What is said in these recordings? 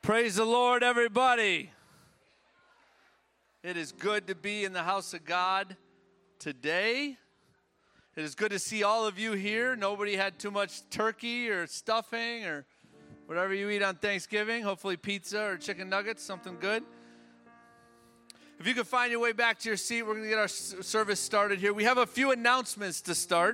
Praise the Lord, everybody. It is good to be in the house of God today. It is good to see all of you here. Nobody had too much turkey or stuffing or whatever you eat on Thanksgiving. Hopefully pizza or chicken nuggets, something good. If you could find your way back to your seat, we're going to get our service started here. We have a few announcements to start.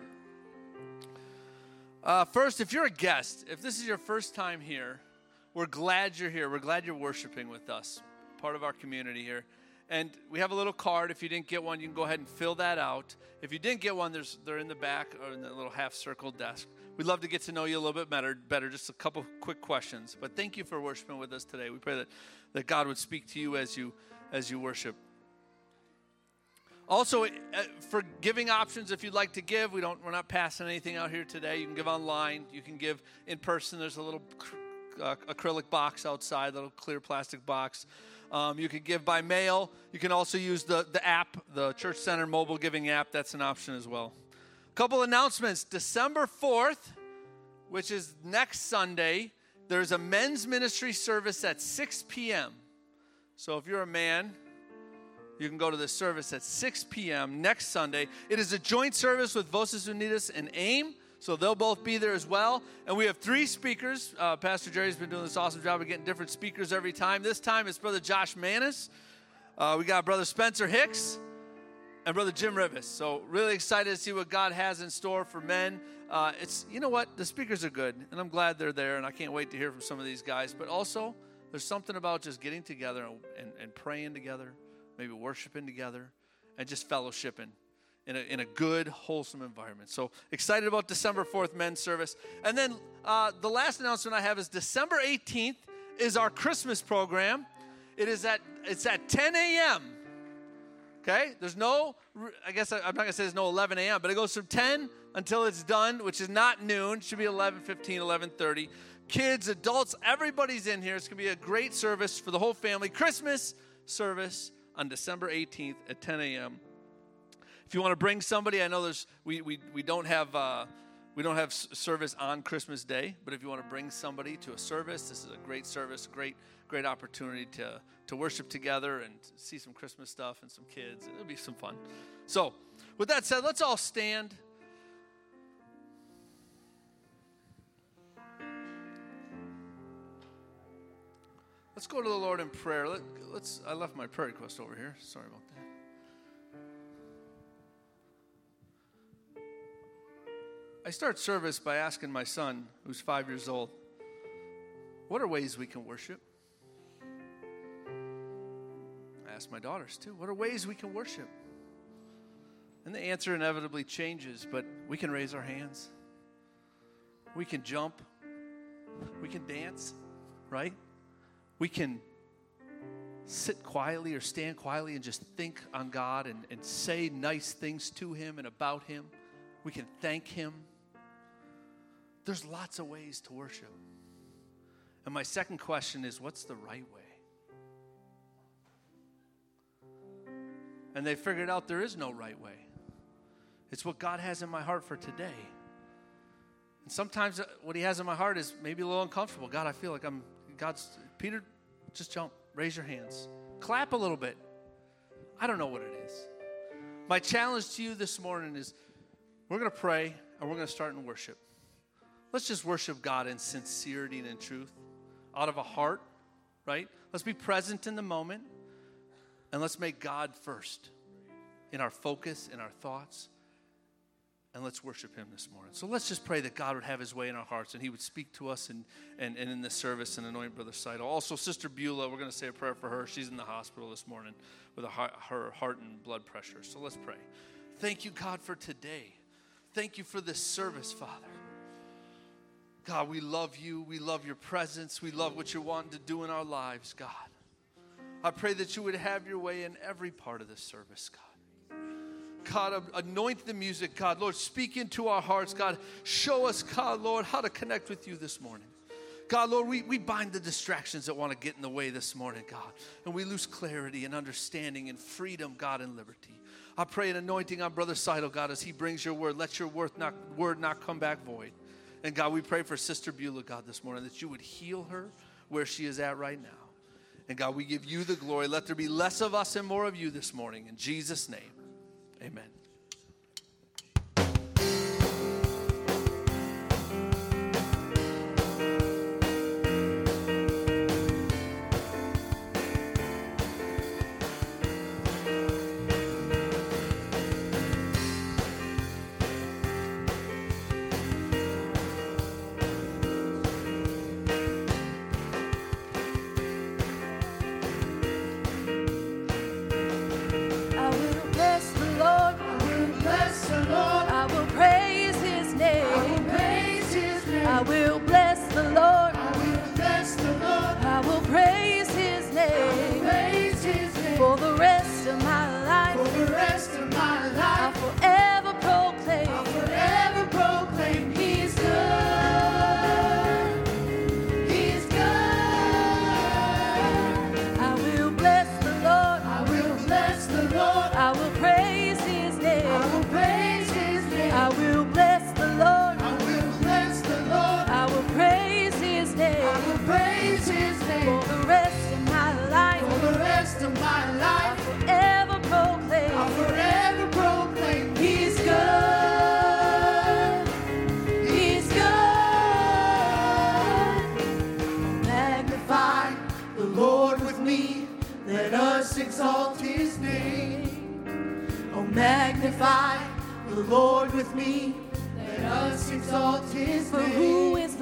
First, if you're a guest, if this is your first time here, we're glad you're here. We're glad you're worshiping with us, part of our community here. And we have a little card. If you didn't get one, you can go ahead and fill that out. If you didn't get one, they're in the back or in the little half-circle desk. We'd love to get to know you a little bit better. Just a couple quick questions. But thank you for worshiping with us today. We pray that God would speak to you as you worship. Also, for giving options, if you'd like to give, we're not passing anything out here today. You can give online. You can give in person. There's a little acrylic box outside, a little clear plastic box. You can give by mail. You can also use the app, the Church Center mobile giving app. That's an option as well. A couple announcements. December 4th, which is next Sunday, there's a men's ministry service at 6 p.m. So if you're a man, you can go to the service at 6 p.m. next Sunday. It is a joint service with Voces Unidas and AIM, so they'll both be there as well. And we have 3 speakers. Pastor Jerry's been doing this awesome job of getting different speakers every time. This time it's Brother Josh Manis. We got Brother Spencer Hicks and Brother Jim Rivas. So really excited to see what God has in store for men. You know what? The speakers are good, and I'm glad they're there, and I can't wait to hear from some of these guys. But also, there's something about just getting together and praying together, maybe worshiping together, and just fellowshipping in a good, wholesome environment. So excited about December 4th men's service. And then the last announcement I have is December 18th is our Christmas program. It's at 10 a.m. Okay? There's no, I guess I'm not going to say there's no 11 a.m., but it goes from 10 until it's done, which is not noon. It should be 11:15, 11:30. Kids, adults, everybody's in here. It's going to be a great service for the whole family. Christmas service on December 18th at 10 a.m. If you want to bring somebody, I know we don't have service on Christmas Day, but if you want to bring somebody to a service, this is a great service, great opportunity to worship together and see some Christmas stuff and some kids. It'll be some fun. So, with that said, let's all stand. Let's go to the Lord in prayer. I left my prayer request over here. Sorry about that. I start service by asking my son, who's 5 years old, what are ways we can worship? I ask my daughters too, what are ways we can worship? And the answer inevitably changes, but we can raise our hands. We can jump. We can dance, right? We can sit quietly or stand quietly and just think on God and say nice things to Him and about Him. We can thank Him. There's lots of ways to worship. And my second question is, what's the right way? And they figured out there is no right way. It's what God has in my heart for today. And sometimes what He has in my heart is maybe a little uncomfortable. God, I feel like Peter, just jump, raise your hands, clap a little bit. I don't know what it is. My challenge to you this morning is we're going to pray and we're going to start in worship. Let's just worship God in sincerity and in truth, out of a heart, right? Let's be present in the moment, and let's make God first in our focus, in our thoughts, and let's worship Him this morning. So let's just pray that God would have His way in our hearts, and He would speak to us and in this service and anoint Brother Seidel. Also, Sister Beulah, we're going to say a prayer for her. She's in the hospital this morning with her heart and blood pressure. So let's pray. Thank you, God, for today. Thank you for this service, Father. God, we love you. We love your presence. We love what you're wanting to do in our lives, God. I pray that you would have your way in every part of this service, God. God, anoint the music, God. Lord, speak into our hearts, God. Show us, God, Lord, how to connect with you this morning. God, Lord, we bind the distractions that want to get in the way this morning, God. And we lose clarity and understanding and freedom, God, and liberty. I pray an anointing on Brother Seidel, God, as he brings your word. Let your word not come back void. And God, we pray for Sister Beulah, God, this morning, that you would heal her where she is at right now. And God, we give you the glory. Let there be less of us and more of you this morning. In Jesus' name, amen. Exalt his name. Oh, magnify the Lord with me. Let us exalt his name. For who is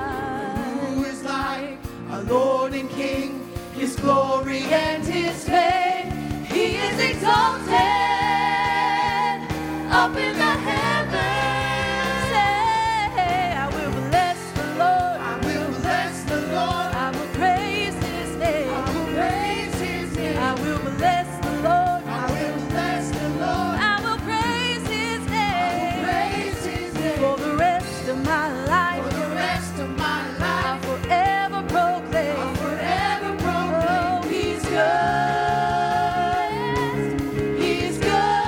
like our Lord and King, his glory and his fame. He is exalted up in the heavens. Say, I will bless the Lord. I will bless the Lord. I will praise his name. I will praise his name. I will bless the Lord. I will bless the Lord. I will praise his name. I will praise his name. For the rest of my life. For the rest of my life. I'll forever proclaim. I'll forever proclaim. Oh, he's good. He's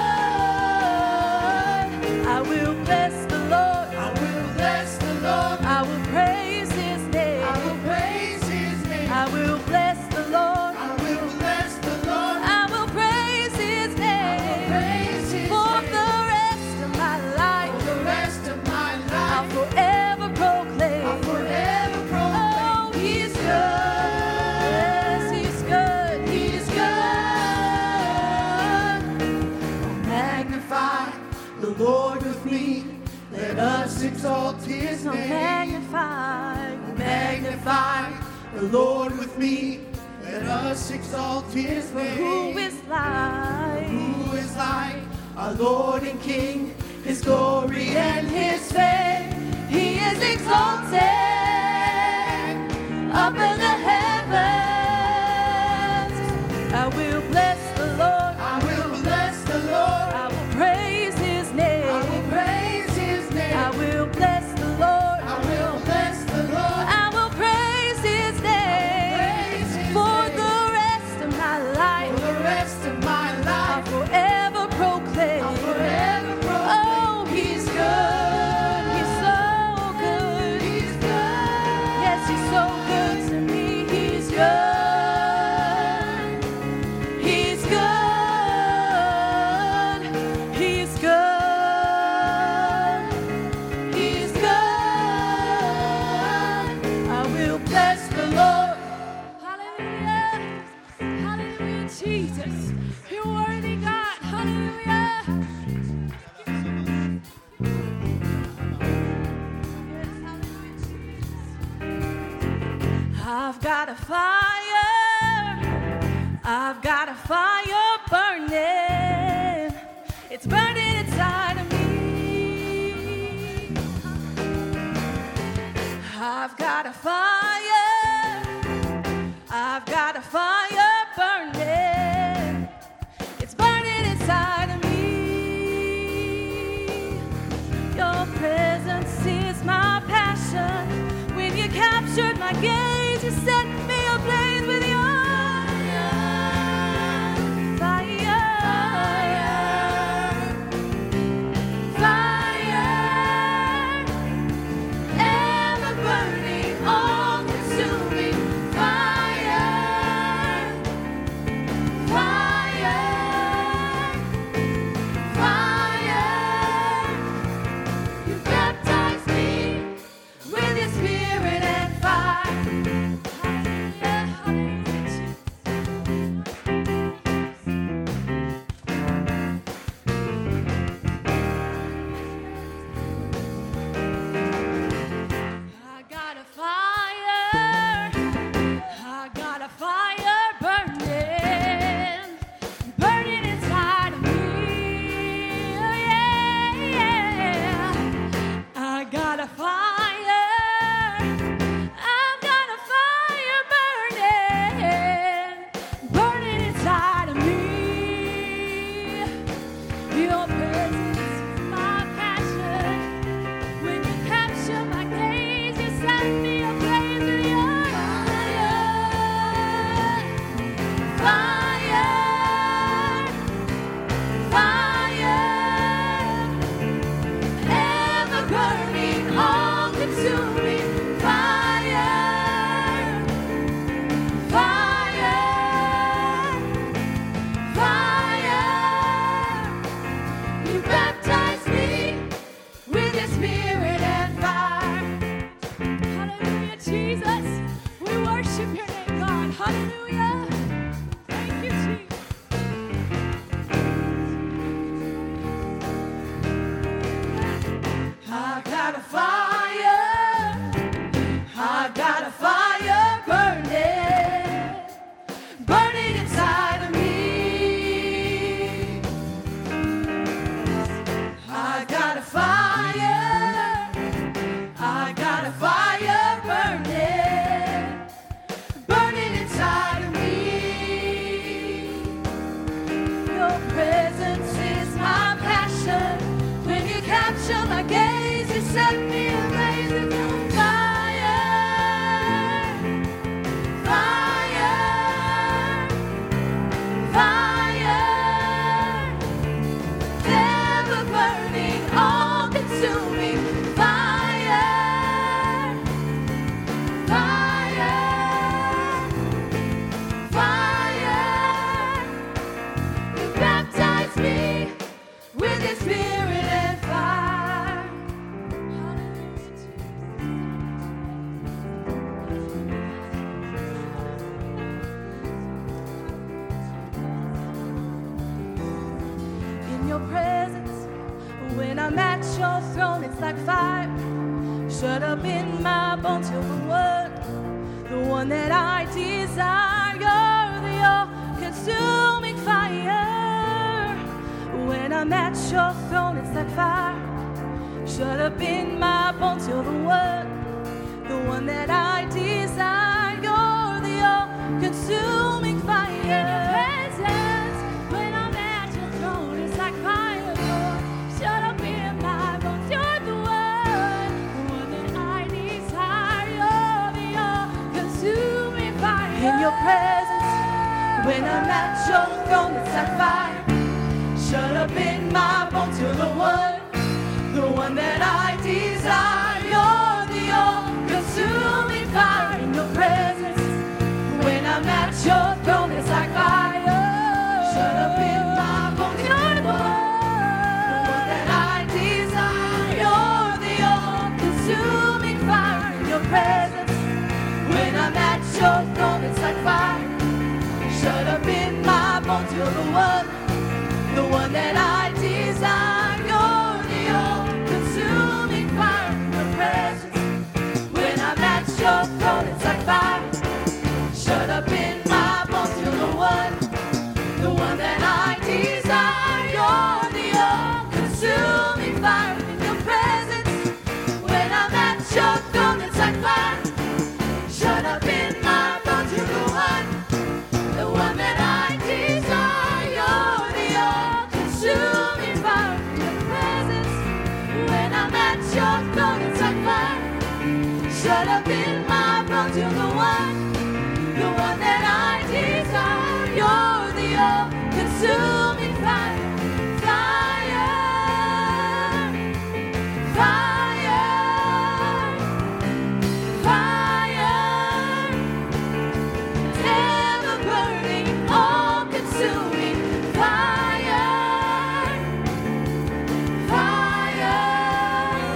good. I will bless the Lord. I will bless the Lord. I will praise his name. I will praise his name. I will bless the Lord. I will bless the Lord. I will praise his name. I will praise his for name. The rest of my life. For the rest of my life. I'll forever proclaim. I'll forever proclaim. Oh, he's good. Yes, he's good. He's good. Oh, magnify the Lord with me. Let us exalt his name. Magnify the Lord with me. Let us exalt his name. Who is like our Lord and King, his glory and his fame. He is exalted up in the heavens. I will bless the Lord. I will bless the Lord. I will praise his name. I will praise his name. I will bless the Lord. I will bless the Lord. I will praise his name. For the rest of my life. For the rest of my life. I'll forever proclaim. I'll forever proclaim. Oh, he's good. He's so good. He's good. Yes, he's so good to me. He's good. He's good. He's good. He's good. I will bless the Lord. Hallelujah. Hallelujah, Jesus. You're worthy, God. Hallelujah. I've got a fire. I've got a fire burning. It's burning inside of me. I've got a fire. I've got a fire burning. It's burning inside of me. Your presence is my passion. When you captured my gaze, you set me ablaze with your fire. Fire, ever burning all worship your name, God. Hallelujah. Thank you, Jesus. I got a fire. I got a fire burning, burning inside of me. I got a fire. I got a fire burning, burning inside of me. Your presence is my passion. When you capture my gaze, you set me ablaze with your fire, fire, fire, ever burning, all consuming fire, fire, fire. You baptize me with your spirit and fire. In your presence, when I'm at your throne, it's like fire. Shut up in my bones, you're the one that I desire. You're the all-consuming fire. When I'm at your throne, it's like fire. Shut up in my bones, you're the one that I desire. You're the all-consuming fire. In your presence, when I'm at your throne, it's like fire, Lord. Shut up in my bones, you're the one that I desire. You're the all-consuming fire. In your presence, when I'm at your throne, it's like fire. Shut up in my bones, you're the one that I desire. You're the all-consuming fire. In your presence, when I'm at your throne, it's like fire. Shut up in my bones, you're the one that I desire. You're the all-consuming fire. In your presence, when I'm at your throne, it's like fire. Shut up in my bones, you're the one that I desire. You're the all-consuming fire. In your presence, when I'm at your throne, it's like fire. Shut up in my bones, you're the one that I desire. You're the all-consuming fire. In your presence, when I'm at your throne, it's like fire. Shut up in my bones, you're the one that I desire. You're the all-consuming fire. In your presence, when I'm at your throne, it's like fire. Shut up in my bones, you're the one that I desire. You're the all-consuming fire, fire, fire, fire, ever burning, all-consuming fire, fire,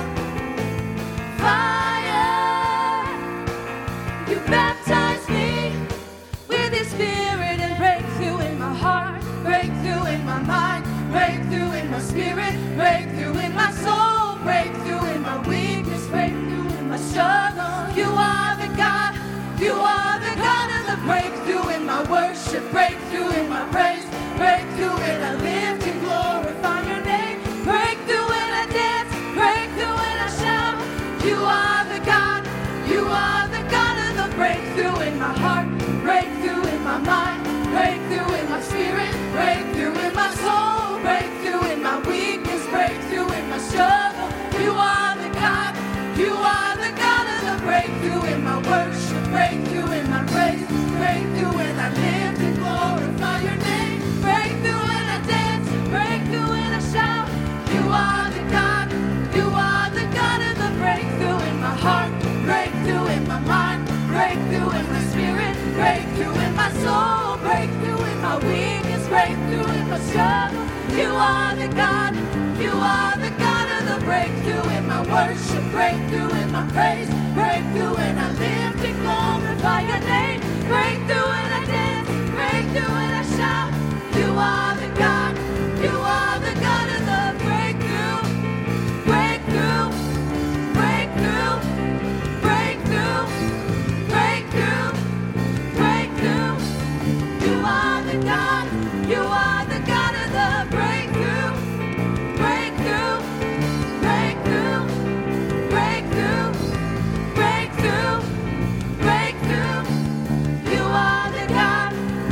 fire. You baptize me with your spirit and breakthrough in my heart, breakthrough in my mind, breakthrough in my spirit, breakthrough in my soul, breakthrough in my weakness, breakthrough in my struggle. You are the God of the breakthrough in my worship, breakthrough in my praise, breakthrough in I lift and glorify your name, breakthrough in I dance, breakthrough in I shout. You are the God of the breakthrough in my heart, breakthrough in my mind, breakthrough in my spirit, breakthrough in my soul, breakthrough in my weakness, breakthrough in my struggle. You are the God of the breakthrough in my worship, breakthrough in my praise, breakthrough in I live and glorify your name, breakthrough in I dance, breakthrough in I shout. You are the God of the breakthrough in my heart, breakthrough in my mind, breakthrough in my spirit, breakthrough in my soul, breakthrough in my weakness, breakthrough in my struggle. You are the God of the breakthrough in my worship, breakthrough in my praise, breakthrough in I lift and glorify your name,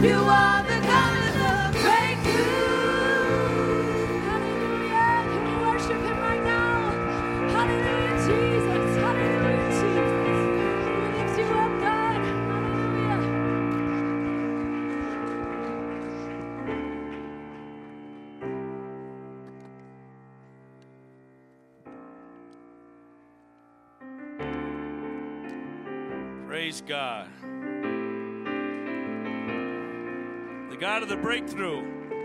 You are the God of the breakthrough. Hallelujah. Can we worship him right now? Hallelujah, Jesus. Hallelujah, Jesus. We lift you up, God. Hallelujah. Praise God. The God of the breakthrough.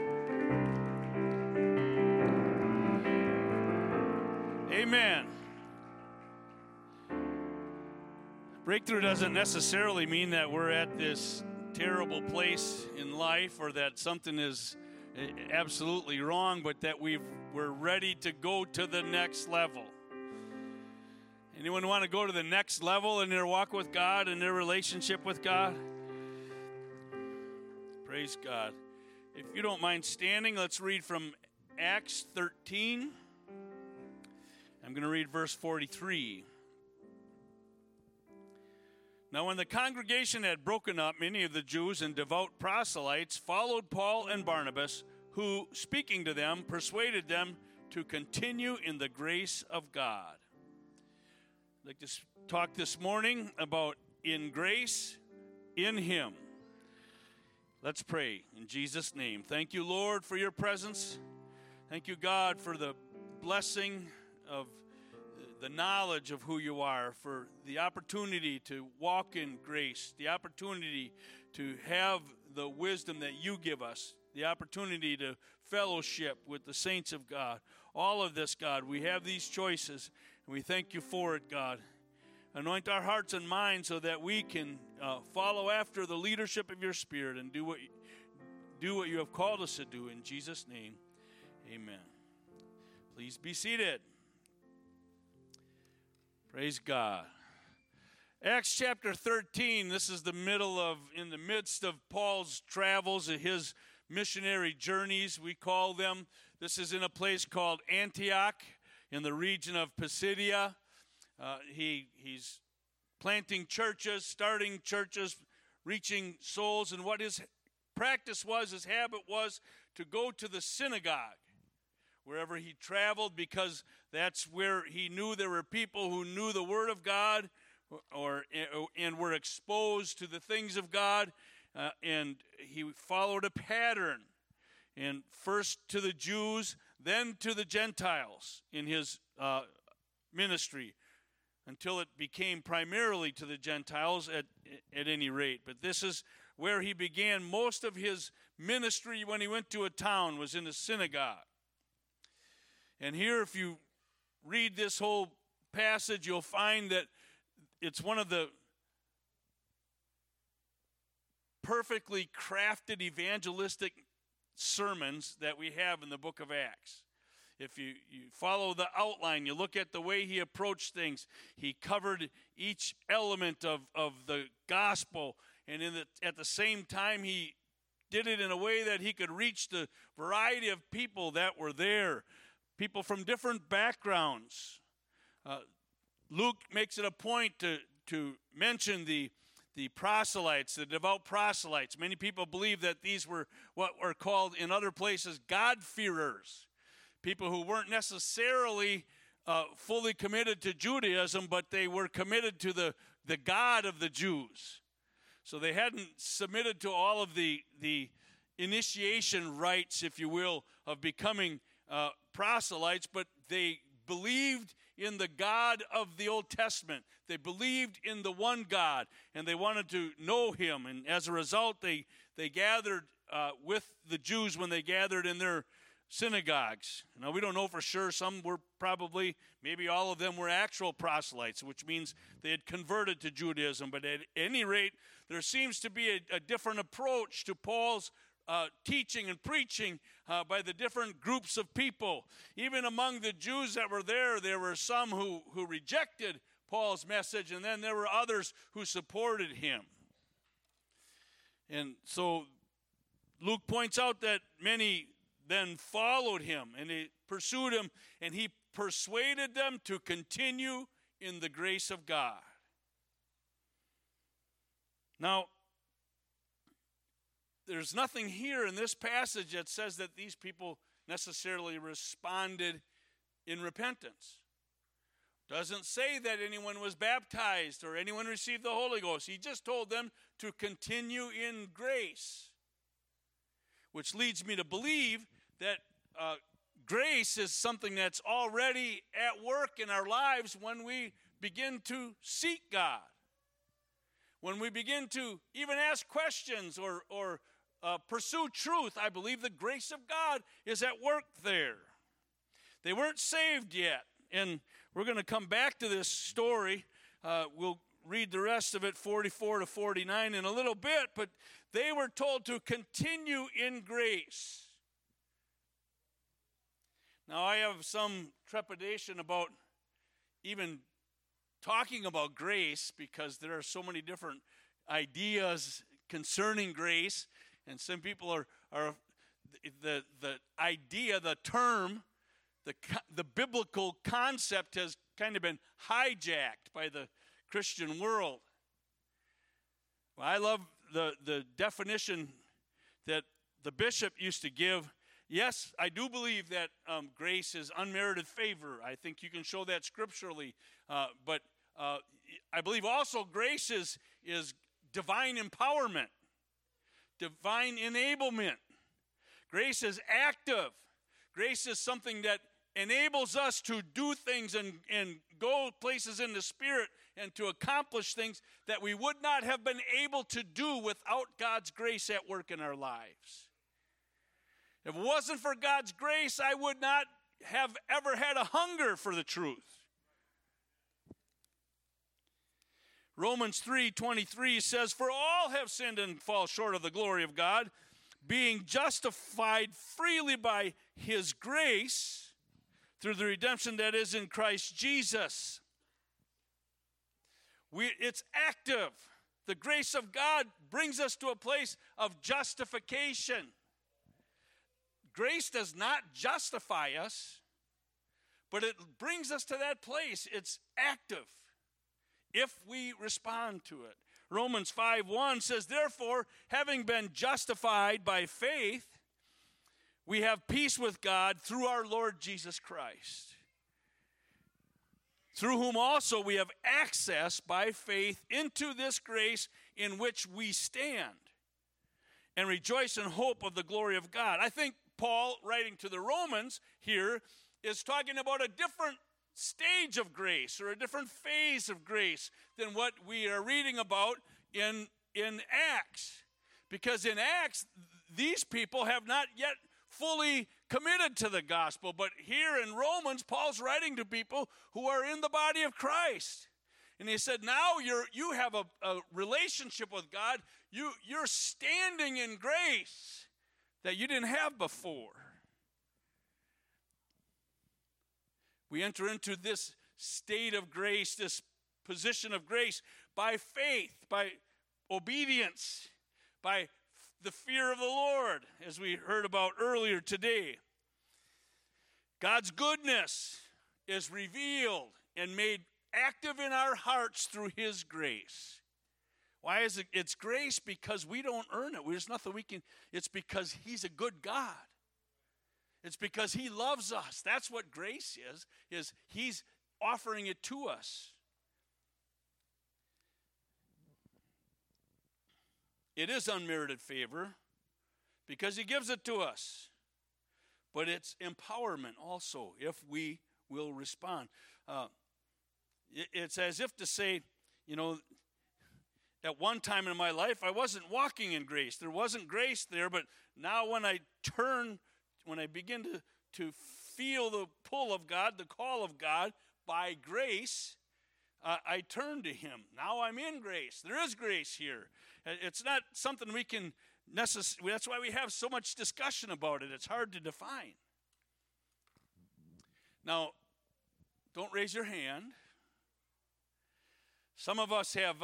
Amen. Breakthrough doesn't necessarily mean that we're at this terrible place in life or that something is absolutely wrong, but that we're ready to go to the next level. Anyone want to go to the next level in their walk with God and their relationship with God? Praise God. If you don't mind standing, let's read from Acts 13. I'm going to read verse 43. Now when the congregation had broken up, many of the Jews and devout proselytes followed Paul and Barnabas, who, speaking to them, persuaded them to continue in the grace of God. I'd like to talk this morning about in grace, in him. Let's pray in Jesus' name. Thank you, Lord, for your presence. Thank you, God, for the blessing of the knowledge of who you are, for the opportunity to walk in grace, the opportunity to have the wisdom that you give us, the opportunity to fellowship with the saints of God. All of this, God, we have these choices, and we thank you for it, God. Anoint our hearts and minds so that we can follow after the leadership of your Spirit and do what you have called us to do. In Jesus' name, amen. Please be seated. Praise God. Acts chapter 13, this is in the midst of Paul's travels, his missionary journeys, we call them. This is in a place called Antioch in the region of Pisidia. He's planting churches, starting churches, reaching souls, and what his practice was, his habit was to go to the synagogue wherever he traveled, because that's where he knew there were people who knew the Word of God and were exposed to the things of God, and he followed a pattern, and first to the Jews, then to the Gentiles in his ministry, until it became primarily to the Gentiles at any rate. But this is where he began most of his ministry. When he went to a town, was in a synagogue. And here, if you read this whole passage, you'll find that it's one of the perfectly crafted evangelistic sermons that we have in the book of Acts. If you follow the outline, you look at the way he approached things, he covered each element of the gospel, and at the same time he did it in a way that he could reach the variety of people that were there, people from different backgrounds. Luke makes it a point to mention the proselytes, the devout proselytes. Many people believe that these were what were called in other places God-fearers. People who weren't necessarily fully committed to Judaism, but they were committed to the God of the Jews. So they hadn't submitted to all of the initiation rites, if you will, of becoming proselytes, but they believed in the God of the Old Testament. They believed in the one God, and they wanted to know him. And as a result, they gathered with the Jews when they gathered in their synagogues. Now, we don't know for sure. Some were probably, maybe all of them were actual proselytes, which means they had converted to Judaism. But at any rate, there seems to be a different approach to Paul's teaching and preaching by the different groups of people. Even among the Jews that were there were some who rejected Paul's message, and then there were others who supported him. And so Luke points out that many then followed him, and they pursued him, and he persuaded them to continue in the grace of God. Now, there's nothing here in this passage that says that these people necessarily responded in repentance. Doesn't say that anyone was baptized or anyone received the Holy Ghost. He just told them to continue in grace, which leads me to believe that grace is something that's already at work in our lives when we begin to seek God, when we begin to even ask questions or pursue truth. I believe the grace of God is at work there. They weren't saved yet, and we're going to come back to this story. We'll read the rest of it, 44 to 49, in a little bit, but they were told to continue in grace. Now, I have some trepidation about even talking about grace because there are so many different ideas concerning grace, and some people are the idea, the term, the biblical concept has kind of been hijacked by the Christian world. Well, I love the definition that the bishop used to give. Yes, I do believe that grace is unmerited favor. I think you can show that scripturally. But I believe also grace is divine empowerment, divine enablement. Grace is active. Grace is something that enables us to do things and go places in the Spirit and to accomplish things that we would not have been able to do without God's grace at work in our lives. If it wasn't for God's grace, I would not have ever had a hunger for the truth. Romans 3:23 says, "For all have sinned and fall short of the glory of God, being justified freely by his grace through the redemption that is in Christ Jesus." It's active. The grace of God brings us to a place of justification. Grace does not justify us, but it brings us to that place. It's active if we respond to it. Romans 5:1 says, "Therefore, having been justified by faith, we have peace with God through our Lord Jesus Christ, through whom also we have access by faith into this grace in which we stand, and rejoice in hope of the glory of God." I think Paul, writing to the Romans here, is talking about a different stage of grace or a different phase of grace than what we are reading about in Acts. Because in Acts, these people have not yet fully committed to the gospel. But here in Romans, Paul's writing to people who are in the body of Christ. And he said, now you have a relationship with God. You're standing in grace that you didn't have before. We enter into this state of grace, this position of grace, by faith, by obedience, by the fear of the Lord, as we heard about earlier today. God's goodness is revealed and made active in our hearts through his grace. Why is it? It's grace because we don't earn it. There's nothing we can. It's because he's a good God. It's because he loves us. That's what grace is he's offering it to us. It is unmerited favor because he gives it to us. But it's empowerment also if we will respond. It's as if to say, at one time in my life, I wasn't walking in grace. There wasn't grace there, but now when I begin to feel the pull of God, the call of God by grace, I turn to him. Now I'm in grace. There is grace here. It's not something we can necessarily, that's why we have so much discussion about it. It's hard to define. Now, don't raise your hand. Some of us have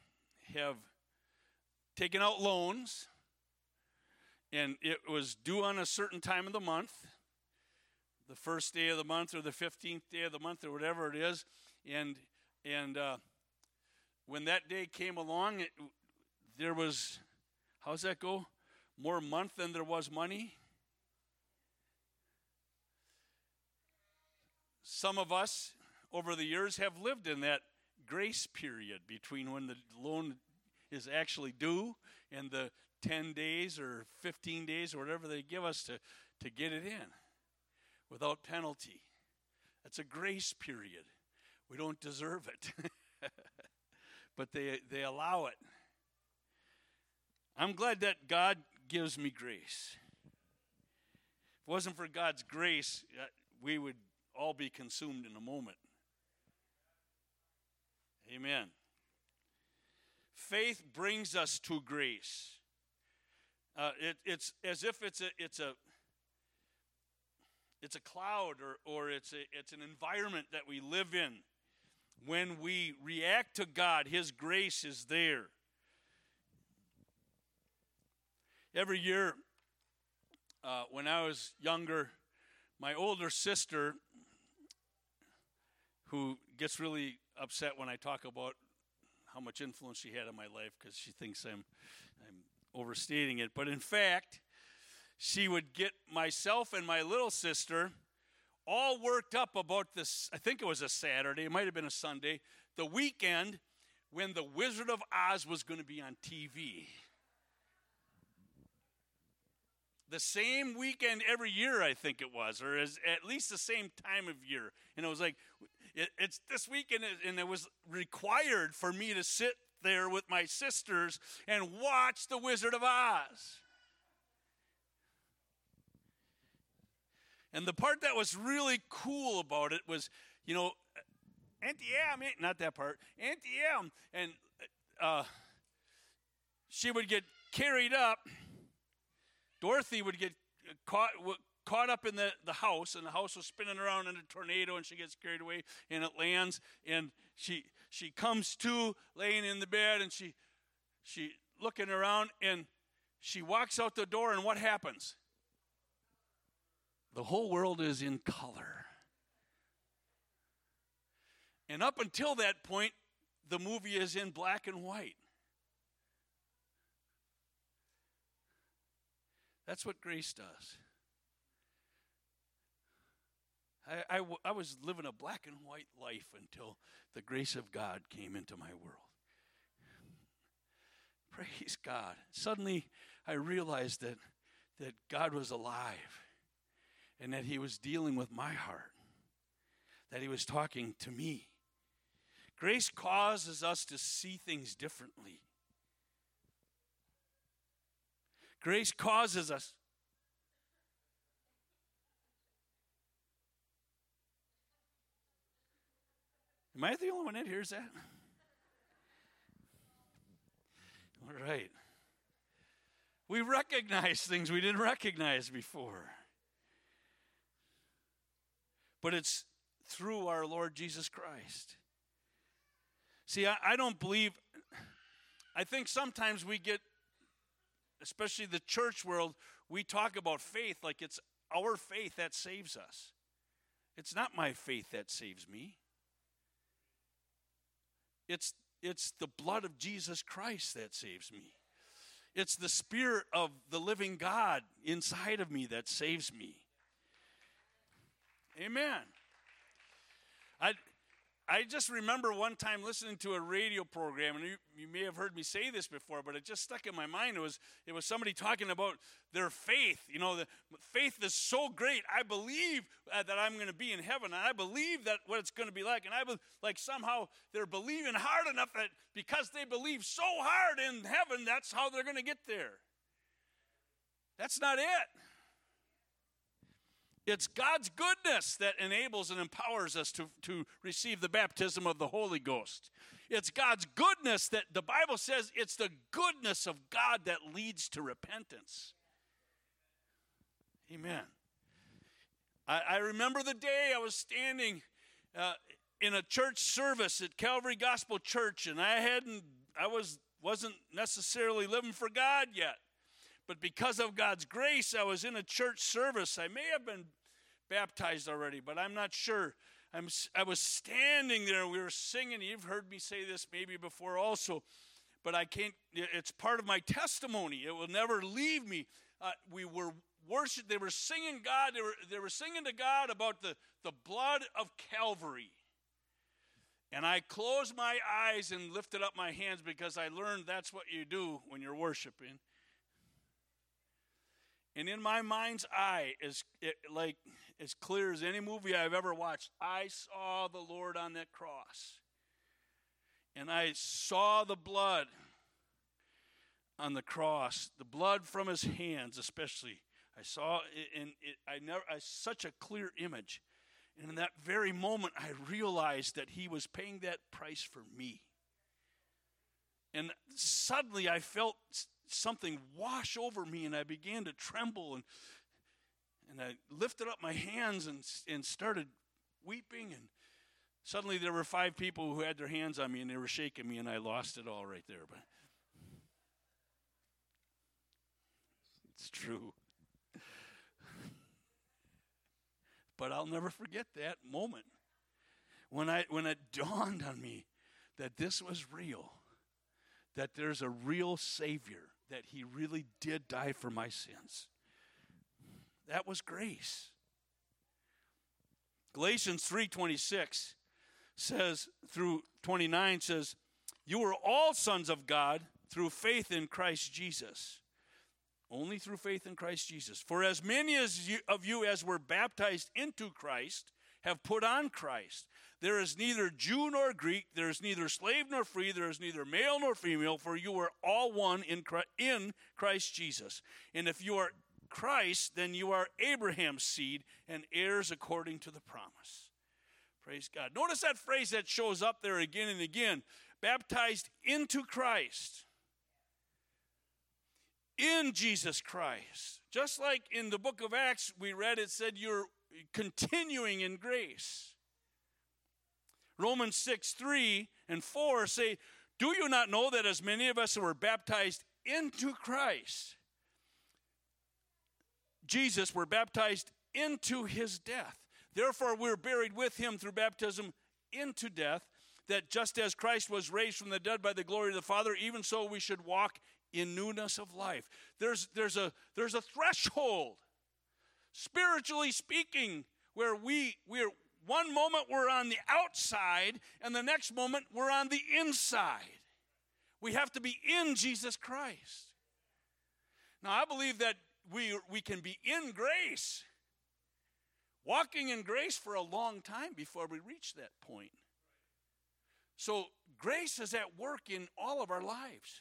taken out loans, and it was due on a certain time of the month, the first day of the month or the 15th day of the month or whatever it is, and when that day came along, there was, how's that go? more month than there was money. Some of us over the years have lived in that grace period between when the loan is actually due and the 10 days or 15 days or whatever they give us to get it in without penalty. That's a grace period. We don't deserve it, but they allow it. I'm glad that God gives me grace. If it wasn't for God's grace, we would all be consumed in a moment. Amen. Faith brings us to grace. It's as if it's a cloud or it's an environment that we live in. When we react to God, His grace is there. Every year, when I was younger, my older sister, who gets really upset when I talk about how much influence she had on my life because she thinks I'm overstating it. But in fact, she would get myself and my little sister all worked up about this. I think it was a Saturday. It might have been a Sunday. The weekend when The Wizard of Oz was going to be on TV. The same weekend every year, I think it was, or at least the same time of year. And it was like, it's this weekend, and it was required for me to sit there with my sisters and watch The Wizard of Oz. And the part that was really cool about it was, Auntie Em, not that part, Auntie Em, and she would get carried up. Dorothy would get caught up in the house, and the house was spinning around in a tornado, and she gets carried away, and it lands, and she comes to, laying in the bed, and she looking around, and she walks out the door, and what happens? The whole world is in color. And up until that point, the movie is in black and white. That's what grace does. I was living a black and white life until the grace of God came into my world. Praise God. Suddenly, I realized that God was alive and that He was dealing with my heart, that He was talking to me. Grace causes us to see things differently. Grace causes us. Am I the only one that hears that? All right. We recognize things we didn't recognize before. But it's through our Lord Jesus Christ. See, I don't believe, I think sometimes we get, especially the church world, we talk about faith like it's our faith that saves us. It's not my faith that saves me. It's the blood of Jesus Christ that saves me. It's the Spirit of the living God inside of me that saves me. Amen. I just remember one time listening to a radio program, and you may have heard me say this before, but it just stuck in my mind. It was somebody talking about their faith. The faith is so great. I believe that I'm going to be in heaven, and I believe that what it's going to be like. And somehow they're believing hard enough that because they believe so hard in heaven, that's how they're going to get there. That's not it. It's God's goodness that enables and empowers us to receive the baptism of the Holy Ghost. It's God's goodness that the Bible says it's the goodness of God that leads to repentance. Amen. I remember the day I was standing in a church service at Calvary Gospel Church, and I wasn't necessarily living for God yet. But because of God's grace, I was in a church service. I may have been baptized already, but I'm not sure. I was standing there, and we were singing. You've heard me say this maybe before also. but I can't. It's part of my testimony. It will never leave me. We were worship. They were singing God. They were singing to God about the blood of Calvary. And I closed my eyes and lifted up my hands because I learned that's what you do when you're worshiping. And in my mind's eye, as clear as any movie I've ever watched, I saw the Lord on that cross. And I saw the blood on the cross, the blood from his hands especially. I saw it, and such a clear image. And in that very moment, I realized that he was paying that price for me. And suddenly I felt something wash over me, and I began to tremble, and I lifted up my hands and started weeping. And suddenly there were 5 people who had their hands on me, and they were shaking me, and I lost it all right there. But it's true. But I'll never forget that moment when it dawned on me that this was real, that there's a real Savior, that he really did die for my sins. That was grace. Galatians 3:26 says, through 29 says, you are all sons of God through faith in Christ Jesus. Only through faith in Christ Jesus. For as many of you as were baptized into Christ have put on Christ. There is neither Jew nor Greek, there is neither slave nor free, there is neither male nor female, for you are all one in Christ Jesus. And if you are Christ, then you are Abraham's seed and heirs according to the promise. Praise God. Notice that phrase that shows up there again and again. Baptized into Christ. In Jesus Christ. Just like in the book of Acts we read, it said you're continuing in grace. Romans 6:3 and 4 say, do you not know that as many of us who were baptized into Christ, Jesus, were baptized into his death? Therefore we're buried with him through baptism into death, that just as Christ was raised from the dead by the glory of the Father, even so we should walk in newness of life. There's a threshold, spiritually speaking, where we're one moment we're on the outside, and the next moment we're on the inside. We have to be in Jesus Christ. Now, I believe that we can be in grace, walking in grace for a long time before we reach that point. So grace is at work in all of our lives.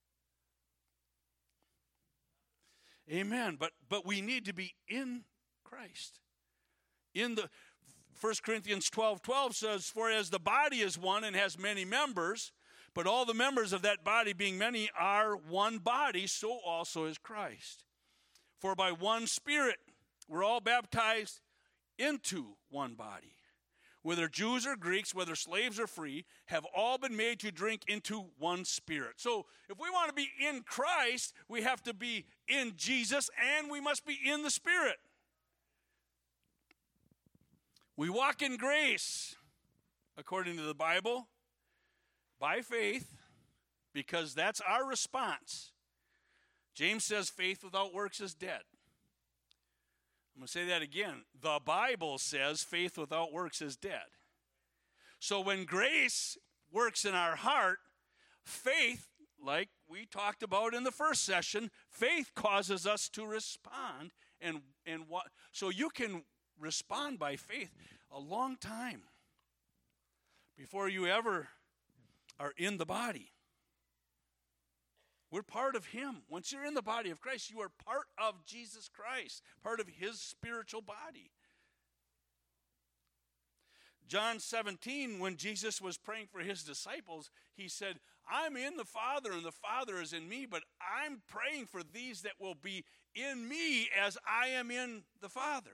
Amen. But we need to be in Christ. In the 1 Corinthians 12:12 says, for as the body is one and has many members, but all the members of that body being many are one body, so also is Christ. For by one Spirit we're all baptized into one body. Whether Jews or Greeks, whether slaves or free, have all been made to drink into one Spirit. So if we want to be in Christ, we have to be in Jesus, and we must be in the Spirit. We walk in grace, according to the Bible, by faith, because that's our response. James says faith without works is dead. I'm going to say that again. The Bible says faith without works is dead. So when grace works in our heart, faith, like we talked about in the first session, faith causes us to respond. So you can respond by faith a long time before you ever are in the body. We're part of him. Once you're in the body of Christ, you are part of Jesus Christ, part of his spiritual body. John 17, when Jesus was praying for his disciples, he said, I'm in the Father and the Father is in me, but I'm praying for these that will be in me as I am in the Father.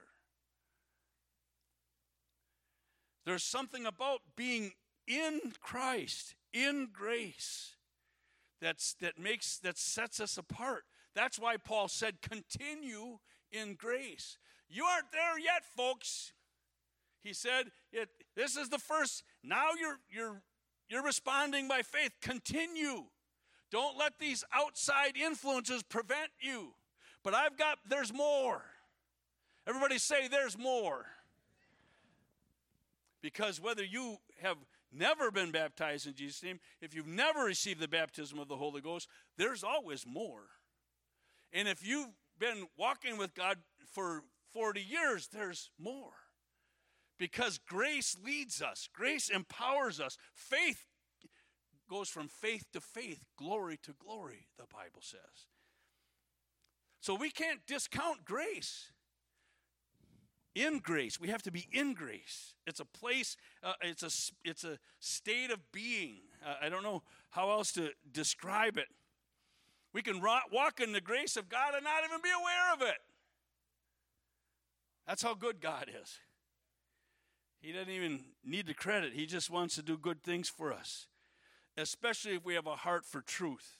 There's something about being in Christ, in grace, that sets us apart. That's why Paul said, continue in grace. You aren't there yet, folks. He said, this is the first. Now you're responding by faith. Continue Don't let these outside influences prevent you. But there's more. Everybody say there's more. Because whether you have never been baptized in Jesus' name, if you've never received the baptism of the Holy Ghost, there's always more. And if you've been walking with God for 40 years, there's more. Because grace leads us. Grace empowers us. Faith goes from faith to faith, glory to glory, the Bible says. So we can't discount grace. In grace, we have to be in grace. It's a place, it's a state of being. I don't know how else to describe it. We can walk in the grace of God and not even be aware of it. That's how good God is. He doesn't even need the credit. He just wants to do good things for us, especially if we have a heart for truth.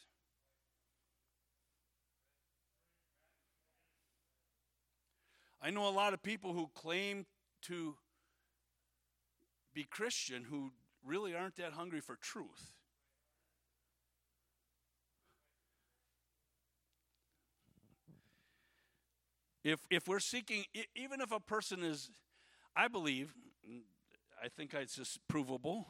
I know a lot of people who claim to be Christian who really aren't that hungry for truth. If we're seeking, even if a person is, I believe, I think it's just provable,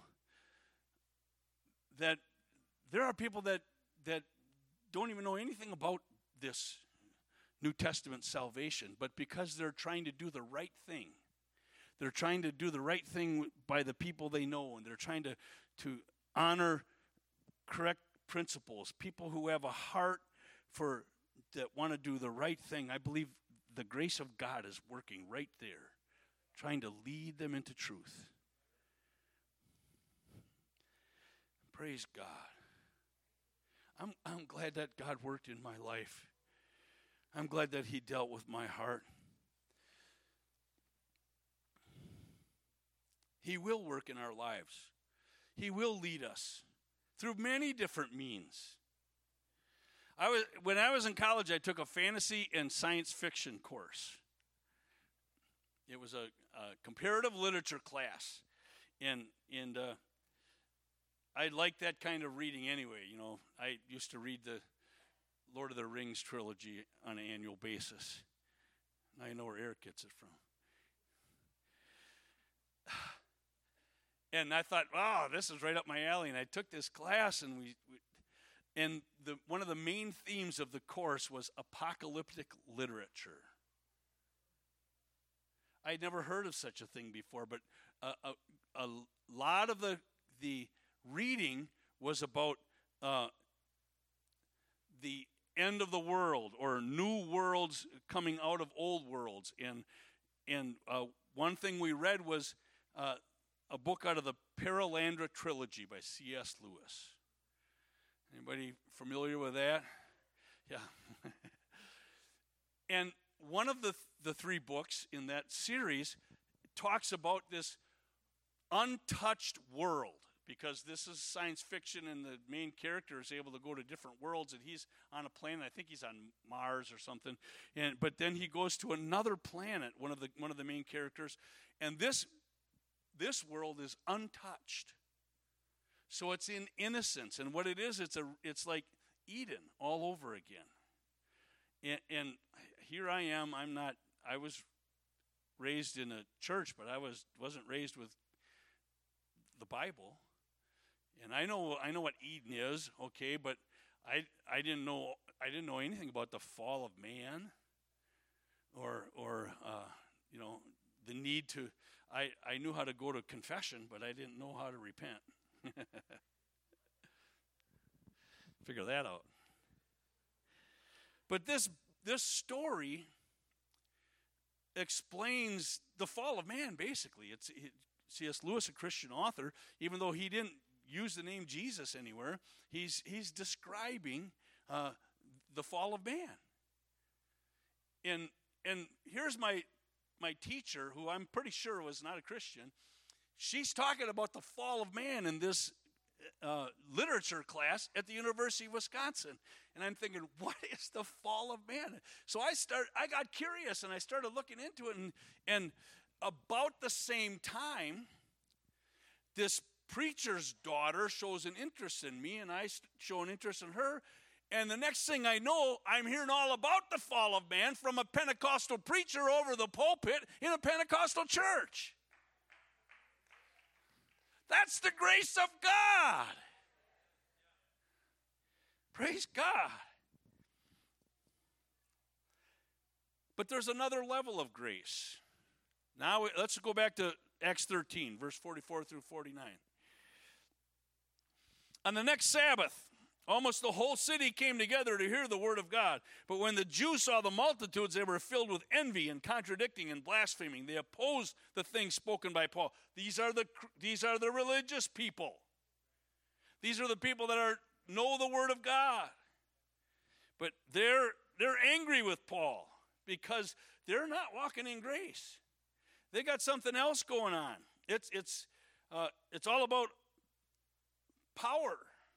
that there are people that don't even know anything about this New Testament salvation, but because they're trying to do the right thing, they're trying to do the right thing by the people they know, and they're trying to honor correct principles, people who have a heart that want to do the right thing. I believe the grace of God is working right there, trying to lead them into truth. Praise God. I'm glad that God worked in my life. I'm glad that he dealt with my heart. He will work in our lives. He will lead us through many different means. When I was in college, I took a fantasy and science fiction course. It was a comparative literature class, and I liked that kind of reading anyway. You know, I used to read the Lord of the Rings trilogy on an annual basis. I know where Eric gets it from. And I thought, wow, this is right up my alley. And I took this class, and one of the main themes of the course was apocalyptic literature. I'd never heard of such a thing before, but a lot of the reading was about the end of the world, or new worlds coming out of old worlds. And one thing we read was a book out of the Perelandra trilogy by C.S. Lewis. Anybody familiar with that? Yeah. And one of the three books in that series talks about this untouched world, because this is science fiction and the main character is able to go to different worlds, and he's on a planet. I think he's on Mars or something. But then he goes to another planet, one of the main characters, and this world is untouched. So it's in innocence, and what it is, it's like Eden all over again. And here I am. I was raised in a church, but I wasn't raised with the Bible. And I know what Eden is, okay, but I didn't know anything about the fall of man, or the need to. I knew how to go to confession, but I didn't know how to repent. Figure that out. But this story explains the fall of man, basically. C.S. Lewis, a Christian author, even though he didn't use the name Jesus anywhere, he's describing the fall of man. And here's my teacher, who I'm pretty sure was not a Christian. She's talking about the fall of man in this literature class at the University of Wisconsin. And I'm thinking, what is the fall of man? So I got curious, and I started looking into it. And about the same time, this preacher's daughter shows an interest in me, and I show an interest in her. And the next thing I know, I'm hearing all about the fall of man from a Pentecostal preacher over the pulpit in a Pentecostal church. That's the grace of God. Praise God. But there's another level of grace. Now let's go back to Acts 13, verse 44 through 49. On the next Sabbath, almost the whole city came together to hear the word of God. But when the Jews saw the multitudes, they were filled with envy and contradicting and blaspheming. They opposed the things spoken by Paul. These are the religious people. These are the people that know the word of God. But they're angry with Paul because they're not walking in grace. They got something else going on. It's all about power.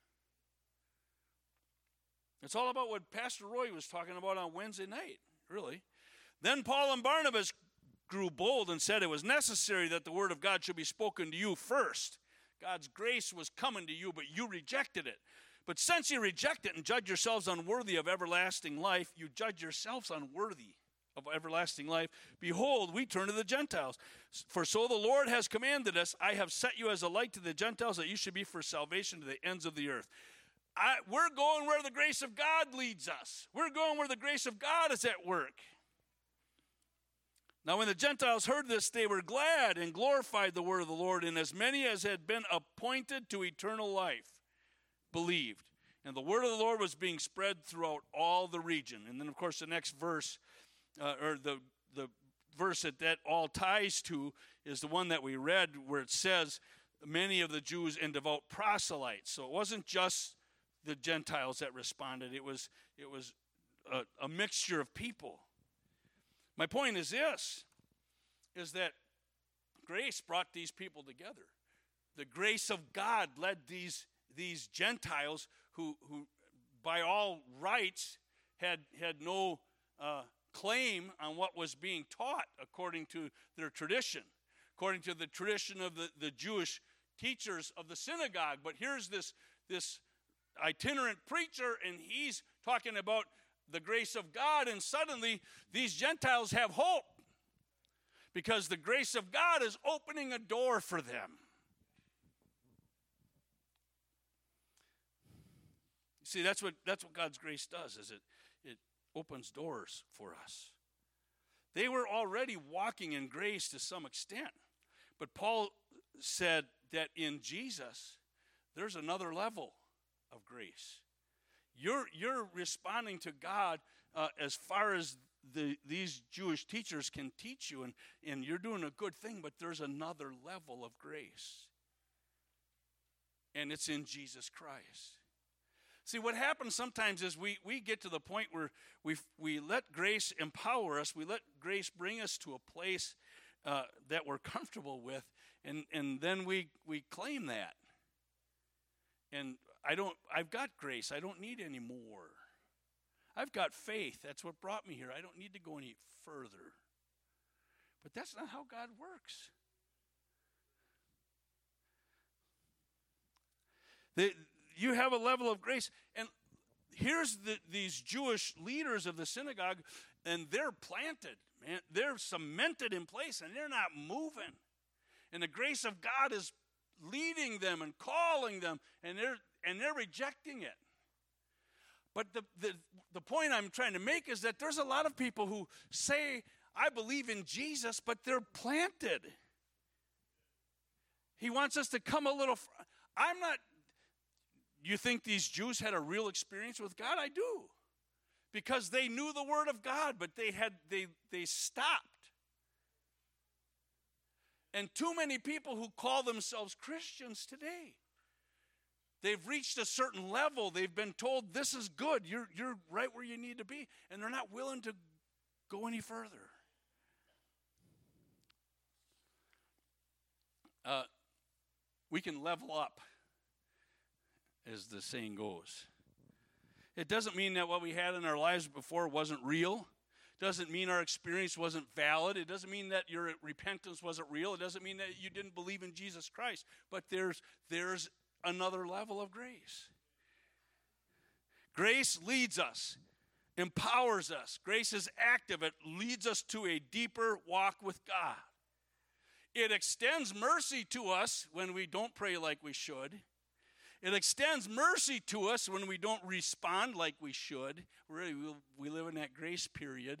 It's all about what Pastor Roy was talking about on Wednesday night, really. Then Paul and Barnabas grew bold and said it was necessary that the word of God should be spoken to you first. God's grace was coming to you, but you rejected it. But since you reject it and judge yourselves unworthy of everlasting life, you judge yourselves unworthy of everlasting life. Behold, we turn to the Gentiles. For so the Lord has commanded us, I have set you as a light to the Gentiles, that you should be for salvation to the ends of the earth. We're going where the grace of God leads us. We're going where the grace of God is at work. Now when the Gentiles heard this, they were glad and glorified the word of the Lord, and as many as had been appointed to eternal life believed. And the word of the Lord was being spread throughout all the region. And then, of course, the next verse, or the verse that all ties to, is the one that we read where it says, many of the Jews and devout proselytes. So it wasn't just the Gentiles that responded. It was a mixture of people. My point is this, is that grace brought these people together. The grace of God led these Gentiles who by all rights had no claim on what was being taught according to their tradition, according to the tradition of the Jewish teachers of the synagogue. But here's this itinerant preacher, and he's talking about the grace of God, and suddenly these Gentiles have hope because the grace of God is opening a door for them. See, that's what God's grace does, is it opens doors for us. They were already walking in grace to some extent, but Paul said that in Jesus there's another level of grace. You're responding to God as far as these Jewish teachers can teach you, and you're doing a good thing, but there's another level of grace, and it's in Jesus Christ. See, what happens sometimes is we get to the point where we let grace empower us, we let grace bring us to a place that we're comfortable with, and then we claim that. And I've got grace. I don't need any more. I've got faith. That's what brought me here. I don't need to go any further. But that's not how God works. You have a level of grace. And here's these Jewish leaders of the synagogue, and they're planted, man. They're cemented in place, and they're not moving. And the grace of God is leading them and calling them, and they're rejecting it. But the point I'm trying to make is that there's a lot of people who say, I believe in Jesus, but they're planted. He wants us to come a little. I'm not. You think these Jews had a real experience with God? I do, because they knew the Word of God, but they stopped. And too many people who call themselves Christians today, they've reached a certain level. They've been told this is good. You're right where you need to be, and they're not willing to go any further. We can level up, as the saying goes. It doesn't mean that what we had in our lives before wasn't real. Doesn't mean our experience wasn't valid. It doesn't mean that your repentance wasn't real. It doesn't mean that you didn't believe in Jesus Christ. But there's another level of grace. Grace leads us, empowers us. Grace is active. It leads us to a deeper walk with God. It extends mercy to us when we don't pray like we should. It extends mercy to us when we don't respond like we should. Really, we live in that grace period.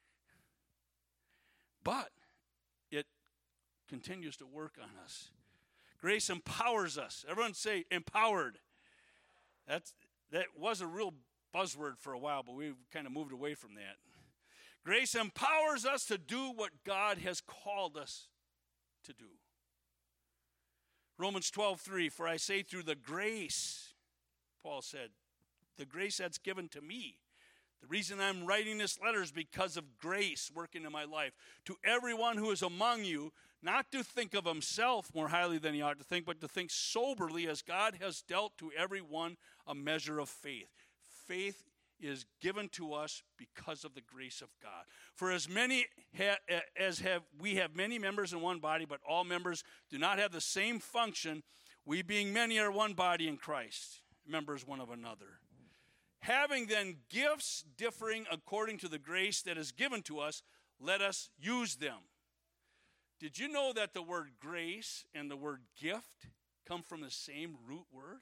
But it continues to work on us. Grace empowers us. Everyone say empowered. That was a real buzzword for a while, but we've kind of moved away from that. Grace empowers us to do what God has called us to do. Romans 12:3, for I say through the grace, Paul said, the grace that's given to me. The reason I'm writing this letter is because of grace working in my life. To everyone who is among you, not to think of himself more highly than he ought to think, but to think soberly as God has dealt to everyone a measure of faith. Faith is given to us because of the grace of God. For as many we have many members in one body, but all members do not have the same function, we being many are one body in Christ, members one of another. Having then gifts differing according to the grace that is given to us, let us use them. Did you know that the word grace and the word gift come from the same root word?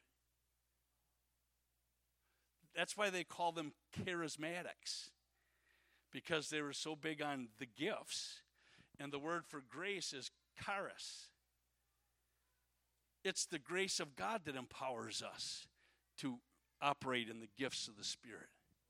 That's why they call them charismatics, because they were so big on the gifts. And the word for grace is charis. It's the grace of God that empowers us to operate in the gifts of the Spirit.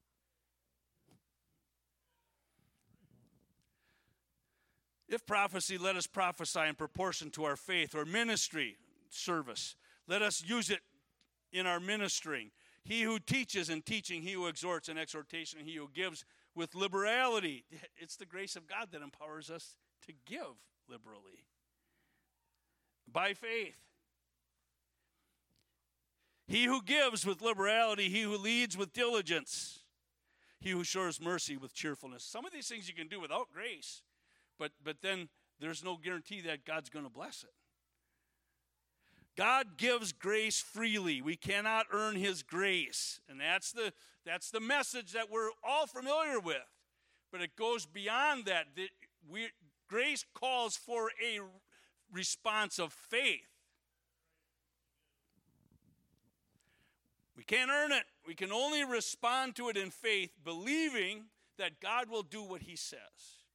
If prophecy, let us prophesy in proportion to our faith, or ministry, service. Let us use it in our ministering. He who teaches in teaching, he who exhorts in exhortation, he who gives with liberality. It's the grace of God that empowers us to give liberally. By faith. He who gives with liberality, he who leads with diligence, he who shows mercy with cheerfulness. Some of these things you can do without grace, but then there's no guarantee that God's going to bless it. God gives grace freely. We cannot earn his grace. And that's the message that we're all familiar with. But it goes beyond that. Grace calls for a response of faith. We can't earn it. We can only respond to it in faith, believing that God will do what he says.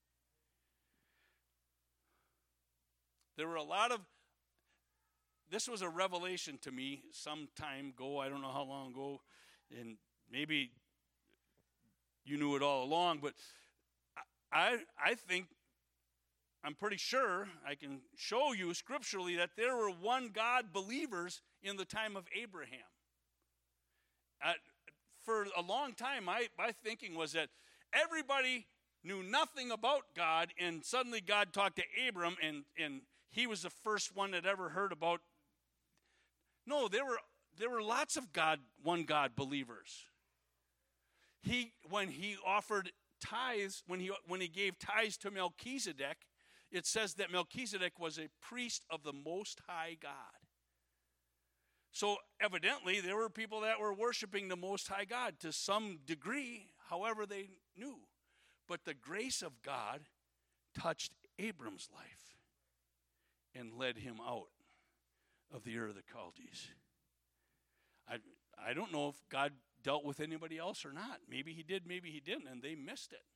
There were this was a revelation to me some time ago. I don't know how long ago, and maybe you knew it all along, but I think, I'm pretty sure I can show you scripturally that there were one God believers in the time of Abraham. For a long time, my thinking was that everybody knew nothing about God, and suddenly God talked to Abram, and he was the first one that ever heard about. No, there were lots of one God believers. When he offered tithes, when he gave tithes to Melchizedek, it says that Melchizedek was a priest of the Most High God. So evidently, there were people that were worshiping the Most High God to some degree, however they knew. But the grace of God touched Abram's life and led him out of the Ur of the Chaldees. I don't know if God dealt with anybody else or not. Maybe he did, maybe he didn't, and they missed it.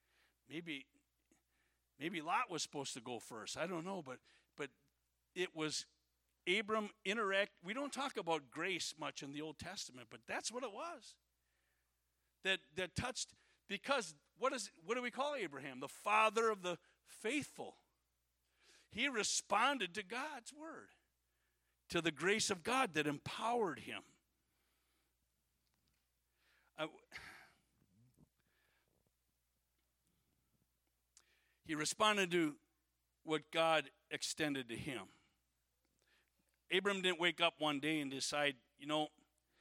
Maybe Lot was supposed to go first. I don't know, but it was Abram interact. We don't talk about grace much in the Old Testament, but that's what it was. That touched, because what do we call Abraham? The father of the faithful. He responded to God's word, to the grace of God that empowered him. He responded to what God extended to him. Abram didn't wake up one day and decide,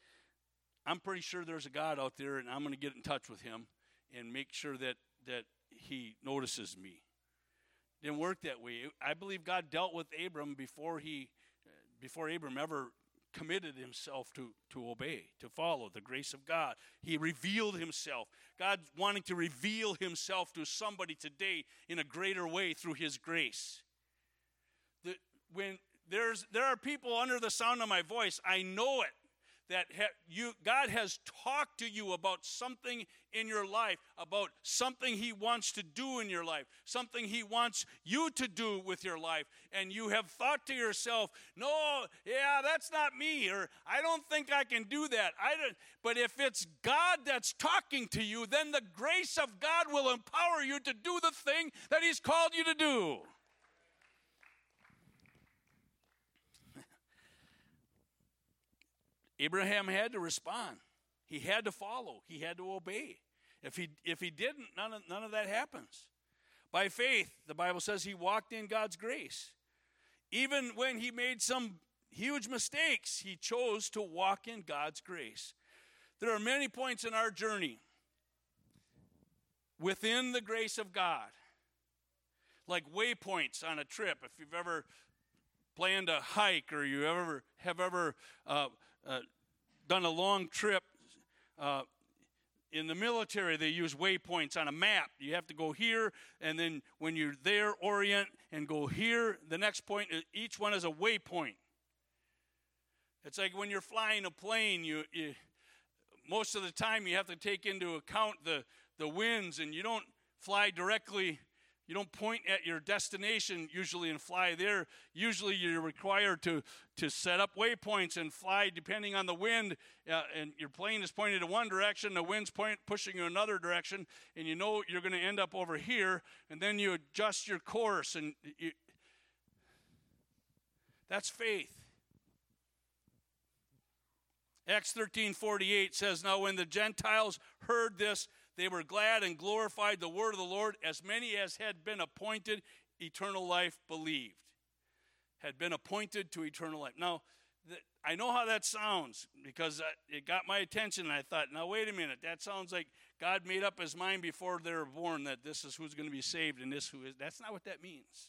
I'm pretty sure there's a God out there, and I'm going to get in touch with him and make sure that he notices me. Didn't work that way. I believe God dealt with Abram before Abram ever committed himself to obey, to follow the grace of God. He revealed himself. God's wanting to reveal himself to somebody today in a greater way through his grace. When there are people under the sound of my voice, I know it, that God has talked to you about something in your life, about something he wants to do in your life, something he wants you to do with your life, and you have thought to yourself, no, yeah, that's not me, or I don't think I can do that. But if it's God that's talking to you, then the grace of God will empower you to do the thing that he's called you to do. Abraham had to respond. He had to follow. He had to obey. If he didn't, none of that happens. By faith, the Bible says he walked in God's grace. Even when he made some huge mistakes, he chose to walk in God's grace. There are many points in our journey within the grace of God, like waypoints on a trip. If you've ever planned a hike or you have ever done a long trip. In the military, they use waypoints on a map. You have to go here, and then when you're there, orient and go here. The next point, each one is a waypoint. It's like when you're flying a plane, you most of the time you have to take into account the winds, and you don't fly directly. You don't point at your destination usually and fly there. Usually you're required to set up waypoints and fly depending on the wind. And your plane is pointed in one direction, the wind's pushing you another direction, and you know you're going to end up over here, and then you adjust your course. And that's faith. Acts 13:48 says, now when the Gentiles heard this, they were glad and glorified the word of the Lord. As many as had been appointed eternal life believed. Had been appointed to eternal life. Now, I know how that sounds because it got my attention. And I thought, now wait a minute. That sounds like God made up his mind before they were born that this is who's going to be saved and this who is. That's not what that means.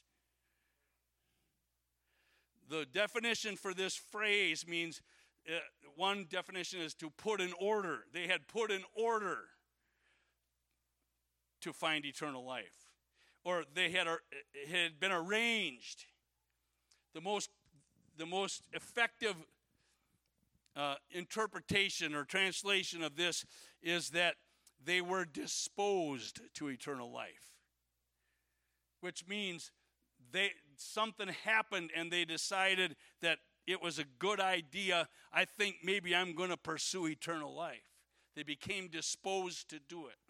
The definition for this phrase means, one definition is to put in order. They had put in order to find eternal life, or it had been arranged. The most effective interpretation or translation of this is that they were disposed to eternal life, which means something happened and they decided that it was a good idea. I think maybe I'm going to pursue eternal life. They became disposed to do it.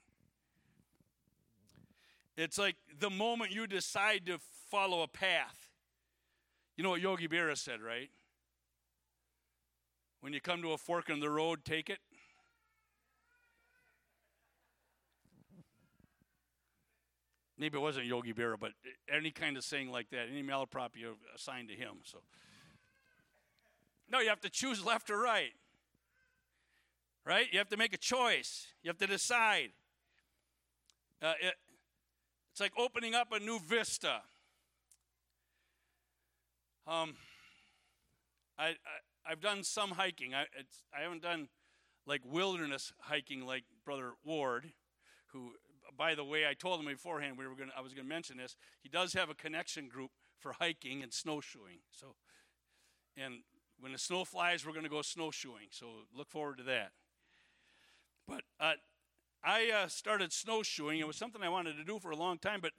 It's like the moment you decide to follow a path. You know what Yogi Berra said, right? When you come to a fork in the road, take it. Maybe it wasn't Yogi Berra, but any kind of saying like that, any malaprop you assign to him. So, no, you have to choose left or right. Right? You have to make a choice. You have to decide. It's like opening up a new vista. I've done some hiking. I haven't done like wilderness hiking like Brother Ward, who, by the way, I told him beforehand I was going to mention this. He does have a connection group for hiking and snowshoeing. So, and when the snow flies, we're going to go snowshoeing. So look forward to that. But I started snowshoeing. It was something I wanted to do for a long time, but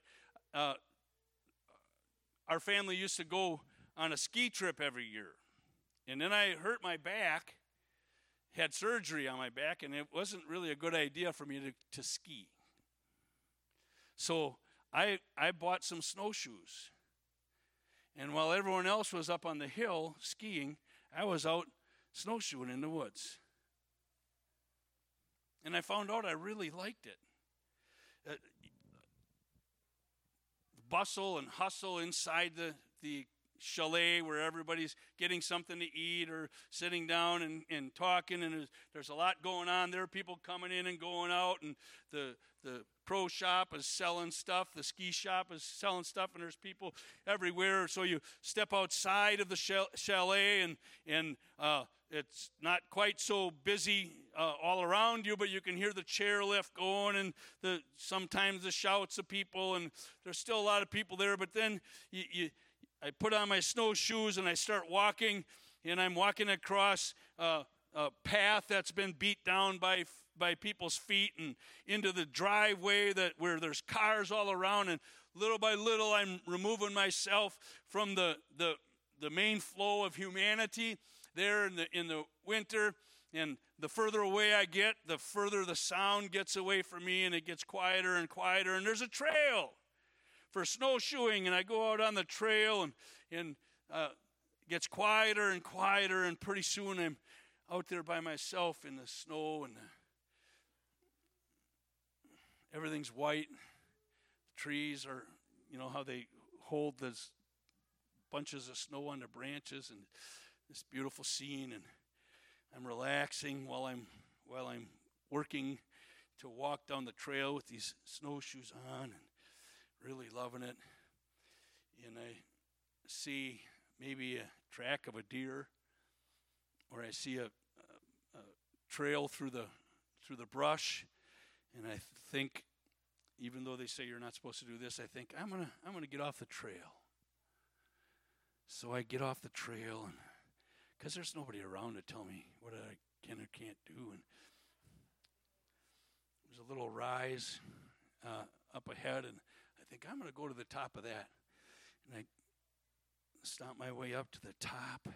our family used to go on a ski trip every year. And then I hurt my back, had surgery on my back, and it wasn't really a good idea for me to ski. So I bought some snowshoes. And while everyone else was up on the hill skiing, I was out snowshoeing in the woods. And I found out I really liked it. Bustle and hustle inside the chalet where everybody's getting something to eat or sitting down and talking, and there's a lot going on there, people coming in and going out, and the pro shop is selling stuff. The ski shop is selling stuff, and there's people everywhere. So you step outside of the chalet, and it's not quite so busy all around you, but you can hear the chairlift going and sometimes the shouts of people, and there's still a lot of people there. But then I put on my snowshoes and I start walking, and I'm walking across a path that's been beat down by people's feet and into the driveway where there's cars all around, and little by little I'm removing myself from the main flow of humanity there in the winter. And the further away I get, the further the sound gets away from me, and it gets quieter and quieter. And there's a trail for snowshoeing, and I go out on the trail, and it gets quieter and quieter, and pretty soon I'm out there by myself in the snow, and everything's white. The trees are, how they hold those bunches of snow on the branches, and this beautiful scene, and I'm relaxing while I'm working to walk down the trail with these snowshoes on, and really loving it. And I see maybe a track of a deer, or I see a trail through the brush, and I think, even though they say you're not supposed to do this, I think I'm gonna get off the trail. So I get off the trail, and because there's nobody around to tell me what I can or can't do, and there's a little rise up ahead, and I think I'm gonna go to the top of that, and I stomp my way up to the top.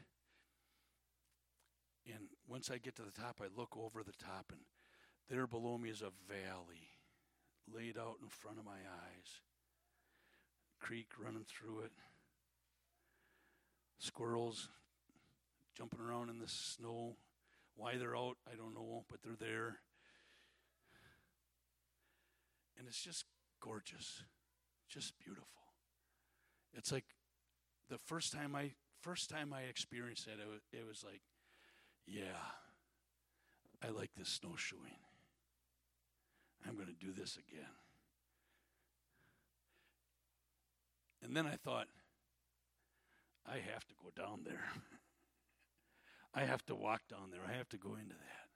And once I get to the top, I look over the top, and there below me is a valley laid out in front of my eyes. Creek running through it. Squirrels jumping around in the snow. Why they're out, I don't know, but they're there. And it's just gorgeous. Just beautiful. It's like the first time I experienced that, it was like, yeah, I like this snowshoeing. I'm going to do this again. And then I thought, I have to go down there. I have to walk down there. I have to go into that.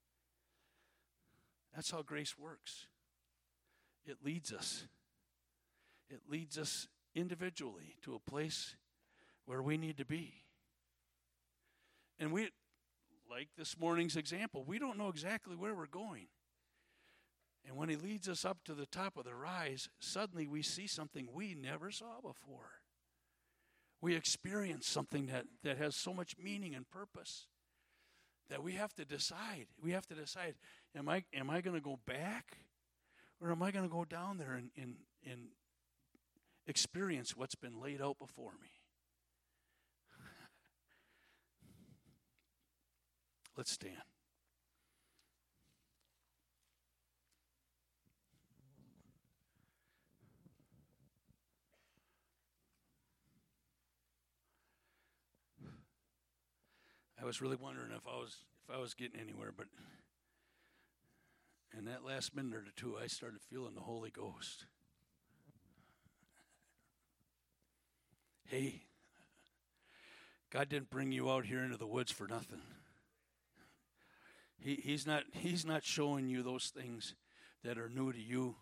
That's how grace works. It leads us. It leads us individually to a place where we need to be. And we, like this morning's example, we don't know exactly where we're going. And when he leads us up to the top of the rise, suddenly we see something we never saw before. We experience something that has so much meaning and purpose that we have to decide. We have to decide, am I going to go back, or am I going to go down there and experience what's been laid out before me? Let's stand. I was really wondering if I was getting anywhere, but in that last minute or two, I started feeling the Holy Ghost. Hey, God didn't bring you out here into the woods for nothing. He's not showing you those things that are new to you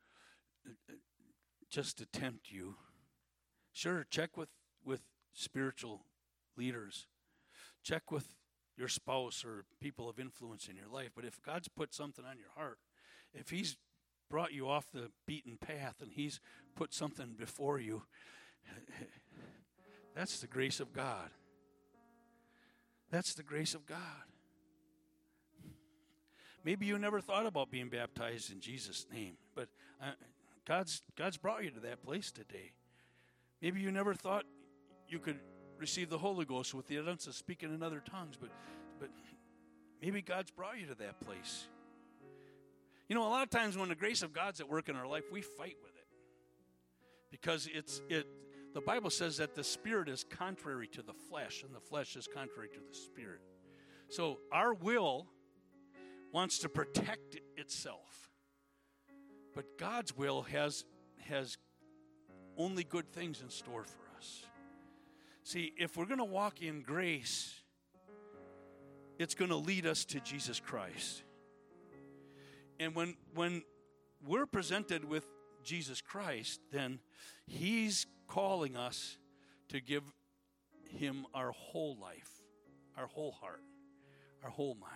just to tempt you. Sure, check with spiritual leaders. Check with your spouse or people of influence in your life. But if God's put something on your heart, if he's brought you off the beaten path and he's put something before you, that's the grace of God. That's the grace of God. Maybe you never thought about being baptized in Jesus' name, but God's brought you to that place today. Maybe you never thought you could receive the Holy Ghost with the utterance of speaking in other tongues, but maybe God's brought you to that place. You know, a lot of times when the grace of God's at work in our life, we fight with it. Because the Bible says that the Spirit is contrary to the flesh, and the flesh is contrary to the Spirit. So our will wants to protect itself. But God's will has only good things in store for us. See, if we're going to walk in grace, it's going to lead us to Jesus Christ. And when we're presented with Jesus Christ, then he's calling us to give him our whole life, our whole heart, our whole mind.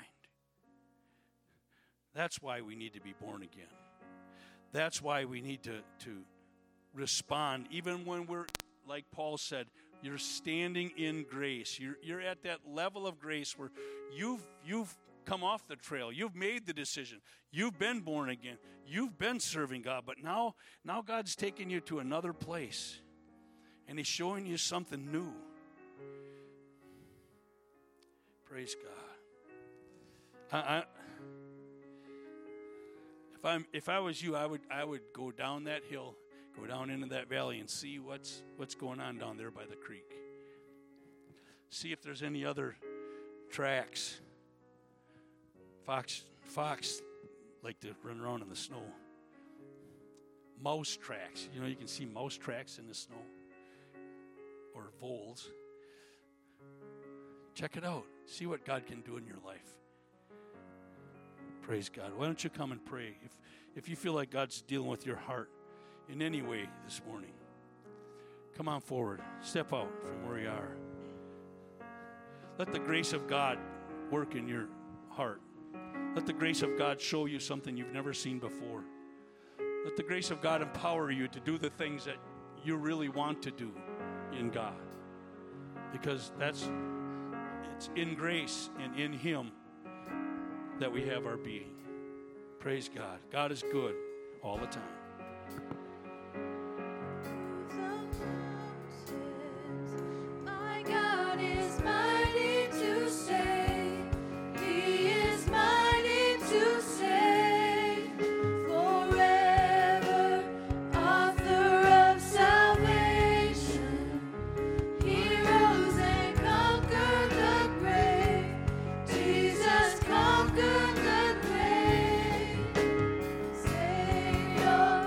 That's why we need to be born again. That's why we need to respond, even when we're, like Paul said, you're standing in grace. You're at that level of grace where you've come off the trail. You've made the decision. You've been born again. You've been serving God. But now God's taking you to another place. And he's showing you something new. Praise God. If I was you, I would go down that hill, go down into that valley and see what's going on down there by the creek. See if there's any other tracks. Fox like to run around in the snow. Mouse tracks. You know, you can see mouse tracks in the snow. Or voles. Check it out. See what God can do in your life. Praise God. Why don't you come and pray? If you feel like God's dealing with your heart in any way this morning, come on forward. Step out from where you are. Let the grace of God work in your heart. Let the grace of God show you something you've never seen before. Let the grace of God empower you to do the things that you really want to do in God. Because it's in grace and in him that we have our being. Praise God. God is good all the time. My God is mighty to save. He is mighty to save. Forever, author of salvation. He rose and conquered the grave. Jesus conquered the grave. Savior.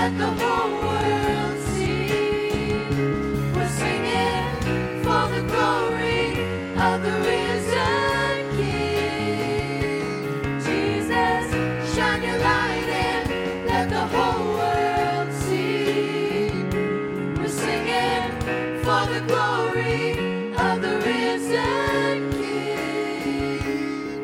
let the whole world see. We're singing for the glory of the risen King. Jesus, shine your light and let the whole world see. We're singing for the glory of the risen King.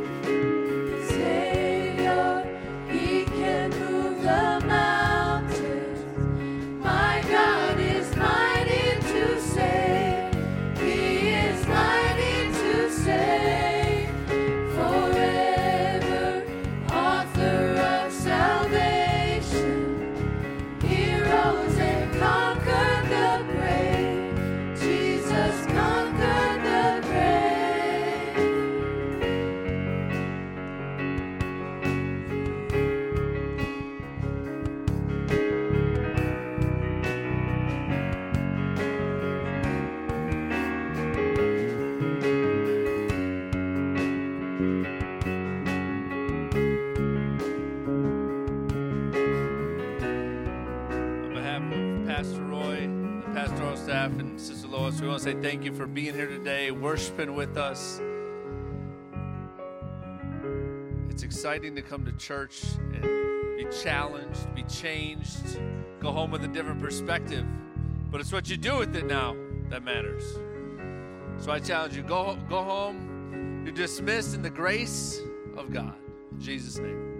Savior, He can move the mountains. My God is mighty to save. He is mighty to save. Forever, author of salvation. He rose and conquered the grave. Jesus conquered the grave. On behalf of Pastor Roy, the pastoral staff, and Sister Lois, we want to say thank you for being here today, worshiping with us. It's exciting to come to church and be challenged, be changed, go home with a different perspective. But it's what you do with it now that matters. So I challenge you, go home. You're dismissed in the grace of God. In Jesus' name.